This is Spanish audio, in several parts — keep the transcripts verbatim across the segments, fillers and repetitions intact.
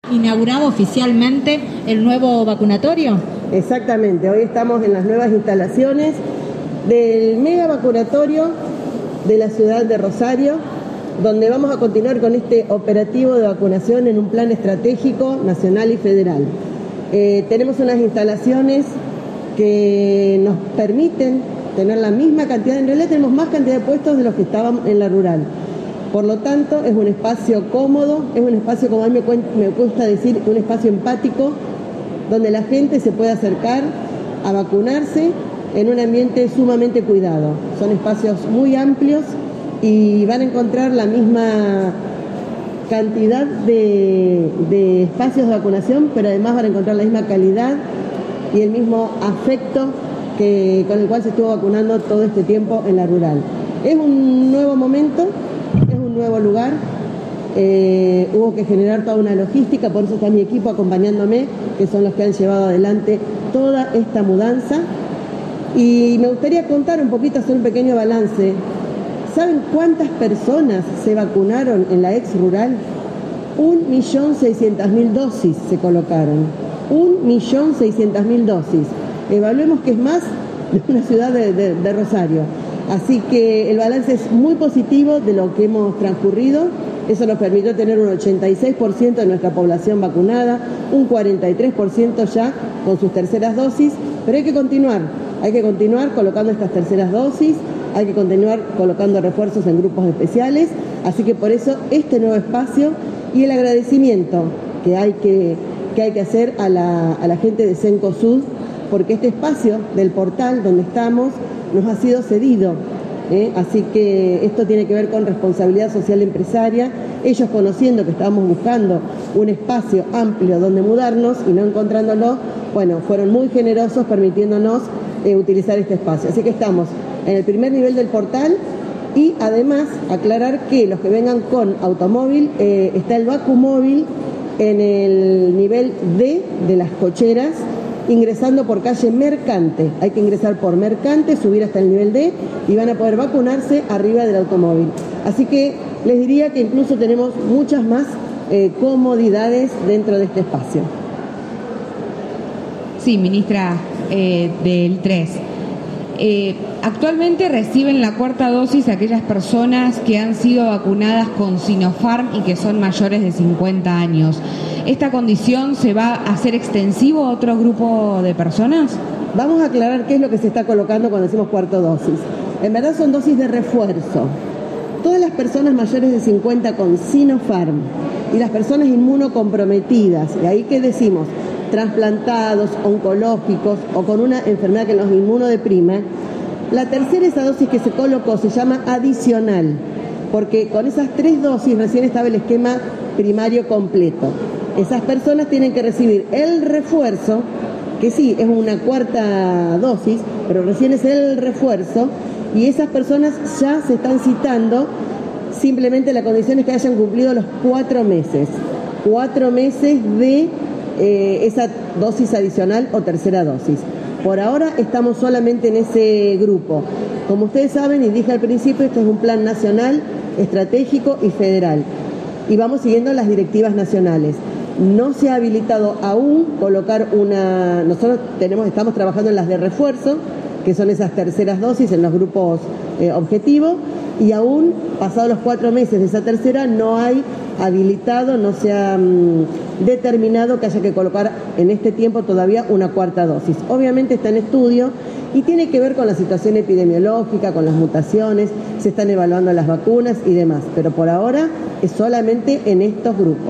¿Inaugurado oficialmente el nuevo vacunatorio? Exactamente, hoy estamos en las nuevas instalaciones del mega vacunatorio de la ciudad de Rosario, donde vamos a continuar con este operativo de vacunación en un plan estratégico nacional y federal. Eh, tenemos unas instalaciones que nos permiten tener la misma cantidad, en realidad tenemos más cantidad de puestos de los que estaban en la rural. Por lo tanto, es un espacio cómodo, es un espacio, como a mí me gusta decir, un espacio empático, donde la gente se puede acercar a vacunarse en un ambiente sumamente cuidado. Son espacios muy amplios y van a encontrar la misma cantidad de, de espacios de vacunación, pero además van a encontrar la misma calidad y el mismo afecto que, con el cual se estuvo vacunando todo este tiempo en la rural. Es un nuevo momento, es un nuevo lugar, eh, hubo que generar toda una logística, por eso está mi equipo acompañándome, que son los que han llevado adelante toda esta mudanza. Y me gustaría contar un poquito, hacer un pequeño balance. ¿Saben cuántas personas se vacunaron en la ex rural? Un millón seiscientas mil dosis se colocaron. Un millón seiscientas mil dosis. Evaluemos que es más de una ciudad de, de, de Rosario. Así que el balance es muy positivo de lo que hemos transcurrido. Eso nos permitió tener un ochenta y seis por ciento de nuestra población vacunada, un cuarenta y tres por ciento ya con sus terceras dosis, pero hay que continuar, hay que continuar colocando estas terceras dosis, hay que continuar colocando refuerzos en grupos especiales, así que por eso este nuevo espacio y el agradecimiento que hay que, que, hay que hacer a la, a la gente de Cencosud, porque este espacio del portal donde estamos nos ha sido cedido. ¿Eh? Así que esto tiene que ver con responsabilidad social empresaria. Ellos, conociendo que estábamos buscando un espacio amplio donde mudarnos y no encontrándolo, bueno, fueron muy generosos permitiéndonos eh, utilizar este espacio. Así que estamos en el primer nivel del portal y además aclarar que los que vengan con automóvil, eh, está el Vacumóvil en el nivel D de las cocheras, ingresando por calle Mercante. Hay que ingresar por Mercante, subir hasta el nivel D y van a poder vacunarse arriba del automóvil. Así que les diría que incluso tenemos muchas más eh, comodidades dentro de este espacio. Sí, ministra eh, del tres. Eh, actualmente reciben la cuarta dosis aquellas personas que han sido vacunadas con Sinopharm y que son mayores de cincuenta años. ¿Esta condición se va a hacer extensivo a otro grupo de personas? Vamos a aclarar qué es lo que se está colocando cuando decimos cuarta dosis. En verdad son dosis de refuerzo. Todas las personas mayores de cincuenta con Sinopharm y las personas inmunocomprometidas, y ahí qué decimos, trasplantados, oncológicos o con una enfermedad que los inmunodeprime, la tercera esa dosis que se colocó se llama adicional, porque con esas tres dosis recién estaba el esquema primario completo. Esas personas tienen que recibir el refuerzo, que sí, es una cuarta dosis, pero recién es el refuerzo, y esas personas ya se están citando, simplemente la condición es que hayan cumplido los cuatro meses, cuatro meses de eh, esa dosis adicional o tercera dosis. Por ahora estamos solamente en ese grupo. Como ustedes saben, y dije al principio, esto es un plan nacional, estratégico y federal, y vamos siguiendo las directivas nacionales. No se ha habilitado aún colocar una... Nosotros tenemos, estamos trabajando en las de refuerzo, que son esas terceras dosis en los grupos eh, objetivo, y aún, pasados los cuatro meses de esa tercera, no hay habilitado, no se ha mmm, determinado que haya que colocar en este tiempo todavía una cuarta dosis. Obviamente está en estudio y tiene que ver con la situación epidemiológica, con las mutaciones, se están evaluando las vacunas y demás, pero por ahora es solamente en estos grupos.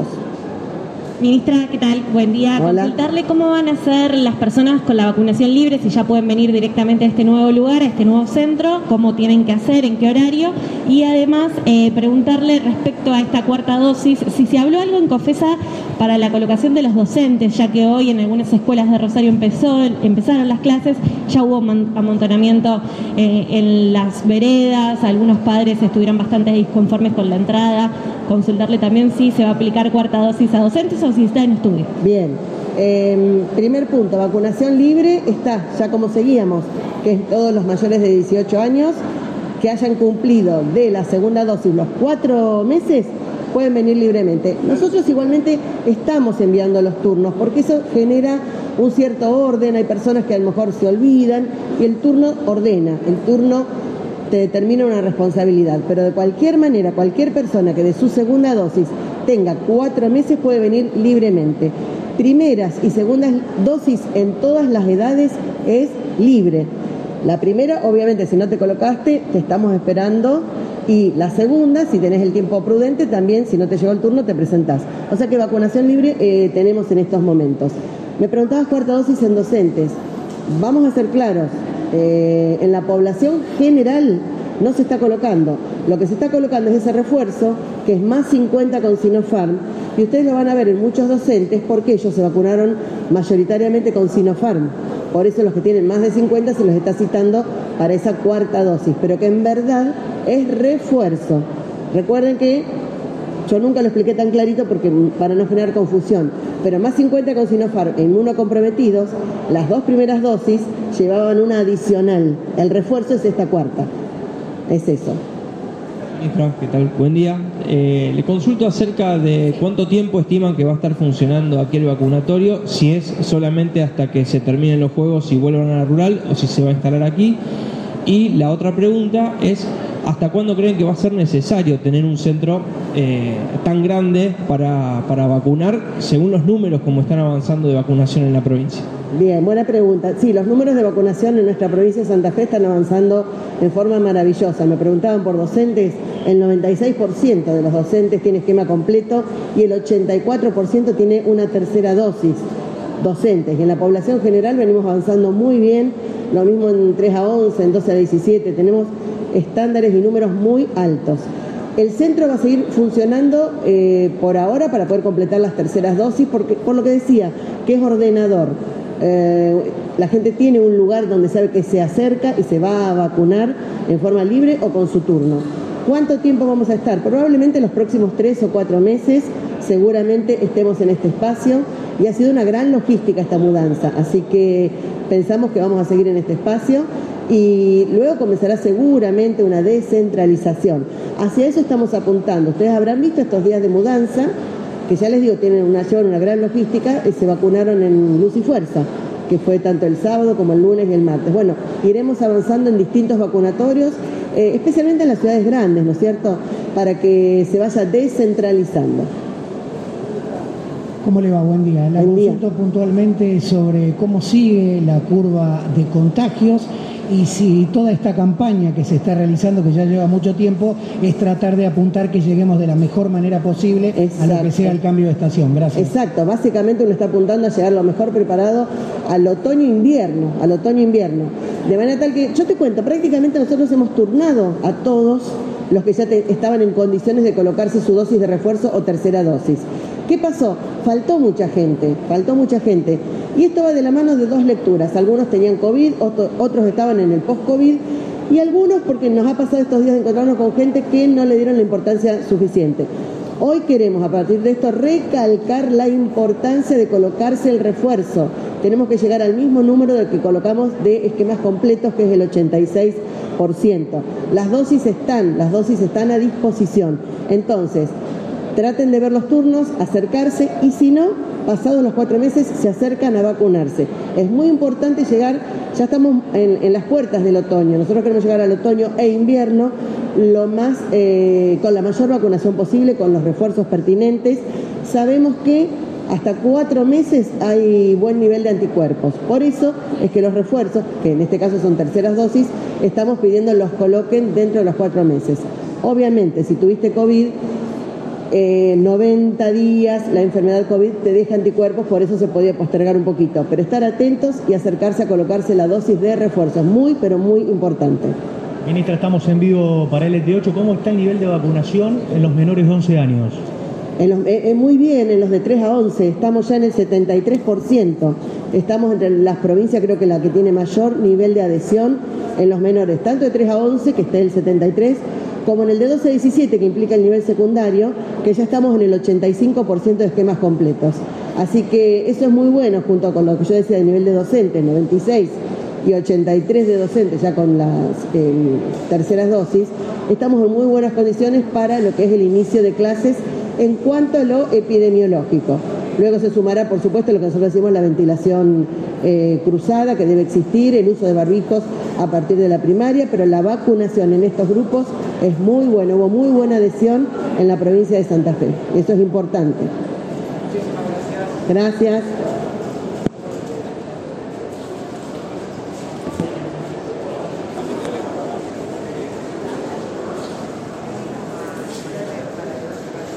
Ministra, ¿qué tal? Buen día. Hola. Consultarle cómo van a ser las personas con la vacunación libre, si ya pueden venir directamente a este nuevo lugar, a este nuevo centro, cómo tienen que hacer, en qué horario, y además eh, preguntarle respecto a esta cuarta dosis, si se habló algo en COFESA para la colocación de los docentes, ya que hoy en algunas escuelas de Rosario empezó, empezaron las clases, ya hubo amontonamiento eh, en las veredas, algunos padres estuvieron bastante disconformes con la entrada. Consultarle también si se va a aplicar cuarta dosis a docentes o si está en estudio. Bien, eh, primer punto, vacunación libre está, ya como seguíamos, que es todos los mayores de dieciocho años que hayan cumplido de la segunda dosis los cuatro meses, pueden venir libremente. Nosotros igualmente estamos enviando los turnos, porque eso genera un cierto orden, hay personas que a lo mejor se olvidan, y el turno ordena, el turno te determina una responsabilidad, pero de cualquier manera, cualquier persona que de su segunda dosis tenga cuatro meses puede venir libremente. Primeras y segundas dosis en todas las edades es libre. La primera, obviamente, si no te colocaste, te estamos esperando, y la segunda, si tenés el tiempo prudente, también, si no te llegó el turno, te presentás. O sea que vacunación libre eh, tenemos en estos momentos. Me preguntabas cuarta dosis en docentes. Vamos a ser claros. Eh, en la población general no se está colocando. Lo que se está colocando es ese refuerzo, que es más cincuenta con Sinopharm, y ustedes lo van a ver en muchos docentes porque ellos se vacunaron mayoritariamente con Sinopharm. Por eso los que tienen más de cincuenta se los está citando para esa cuarta dosis, pero que en verdad es refuerzo. Recuerden que yo nunca lo expliqué tan clarito porque para no generar confusión, pero más cincuenta con Sinopharm en inmunocomprometidos, las dos primeras dosis llevaban una adicional. El refuerzo es esta cuarta. Es eso. Ministra, ¿qué tal? Buen día. Eh, le consulto acerca de cuánto tiempo estiman que va a estar funcionando aquí el vacunatorio, si es solamente hasta que se terminen los juegos y vuelvan a la rural, o si se va a instalar aquí. Y la otra pregunta es, ¿hasta cuándo creen que va a ser necesario tener un centro eh, tan grande para, para vacunar, según los números como están avanzando de vacunación en la provincia? Bien, buena pregunta. Sí, los números de vacunación en nuestra provincia de Santa Fe están avanzando en forma maravillosa. Me preguntaban por docentes, el noventa y seis por ciento de los docentes tiene esquema completo y el ochenta y cuatro por ciento tiene una tercera dosis. Docentes. Y en la población general venimos avanzando muy bien, lo mismo en tres a once, en doce a diecisiete, tenemos estándares y números muy altos. El centro va a seguir funcionando eh, por ahora para poder completar las terceras dosis, porque, por lo que decía, que es ordenador. Eh, la gente tiene un lugar donde sabe que se acerca y se va a vacunar en forma libre o con su turno. ¿Cuánto tiempo vamos a estar? Probablemente los próximos tres o cuatro meses, seguramente estemos en este espacio, y ha sido una gran logística esta mudanza, así que pensamos que vamos a seguir en este espacio y luego comenzará seguramente una descentralización. Hacia eso estamos apuntando. Ustedes habrán visto estos días de mudanza, que ya les digo, tienen una, llevan una gran logística, y se vacunaron en Luz y Fuerza, que fue tanto el sábado como el lunes y el martes. Bueno, iremos avanzando en distintos vacunatorios, eh, especialmente en las ciudades grandes, ¿no es cierto?, para que se vaya descentralizando. ¿Cómo le va? Buen día. La consulto puntualmente sobre cómo sigue la curva de contagios y si toda esta campaña que se está realizando, que ya lleva mucho tiempo, es tratar de apuntar que lleguemos de la mejor manera posible Exacto. a lo que sea el cambio de estación. Gracias. Exacto. Básicamente uno está apuntando a llegar lo mejor preparado al otoño-invierno, al otoño-invierno. De manera tal que, yo te cuento, prácticamente nosotros hemos turnado a todos los que ya te, estaban en condiciones de colocarse su dosis de refuerzo o tercera dosis. ¿Qué pasó? Faltó mucha gente, faltó mucha gente. Y esto va de la mano de dos lecturas. Algunos tenían COVID, otro, otros estaban en el post-COVID, y algunos porque nos ha pasado estos días de encontrarnos con gente que no le dieron la importancia suficiente. Hoy queremos, a partir de esto, recalcar la importancia de colocarse el refuerzo. Tenemos que llegar al mismo número del que colocamos de esquemas completos, que es el ochenta y seis por ciento. Las dosis están, las dosis están a disposición. Entonces, traten de ver los turnos, acercarse, y si no, pasados los cuatro meses, se acercan a vacunarse. Es muy importante llegar, ya estamos en, en las puertas del otoño, nosotros queremos llegar al otoño e invierno lo más, eh, con la mayor vacunación posible, con los refuerzos pertinentes. Sabemos que hasta cuatro meses hay buen nivel de anticuerpos. Por eso es que los refuerzos, que en este caso son terceras dosis, estamos pidiendo los coloquen dentro de los cuatro meses. Obviamente, si tuviste COVID, Eh, noventa días, la enfermedad COVID te deja anticuerpos, por eso se podía postergar un poquito, pero estar atentos y acercarse a colocarse la dosis de refuerzo, muy pero muy importante. Ministra, estamos en vivo para L T ocho, ¿cómo está el nivel de vacunación en los menores de once años? En los, eh, muy bien, en los de tres a once, estamos ya en el setenta y tres por ciento, estamos entre las provincias, creo que la que tiene mayor nivel de adhesión en los menores, tanto de tres a once, que está el setenta y tres por ciento, como en el de doce a diecisiete, que implica el nivel secundario, que ya estamos en el ochenta y cinco por ciento de esquemas completos. Así que eso es muy bueno, junto con lo que yo decía del nivel de docentes, noventa y seis y ochenta y tres de docentes ya con las eh, terceras dosis. Estamos en muy buenas condiciones para lo que es el inicio de clases en cuanto a lo epidemiológico. Luego se sumará, por supuesto, lo que nosotros decimos la ventilación eh, cruzada, que debe existir, el uso de barbijos a partir de la primaria, pero la vacunación en estos grupos es muy buena, hubo muy buena adhesión en la provincia de Santa Fe. Eso es importante. Muchísimas gracias. Gracias.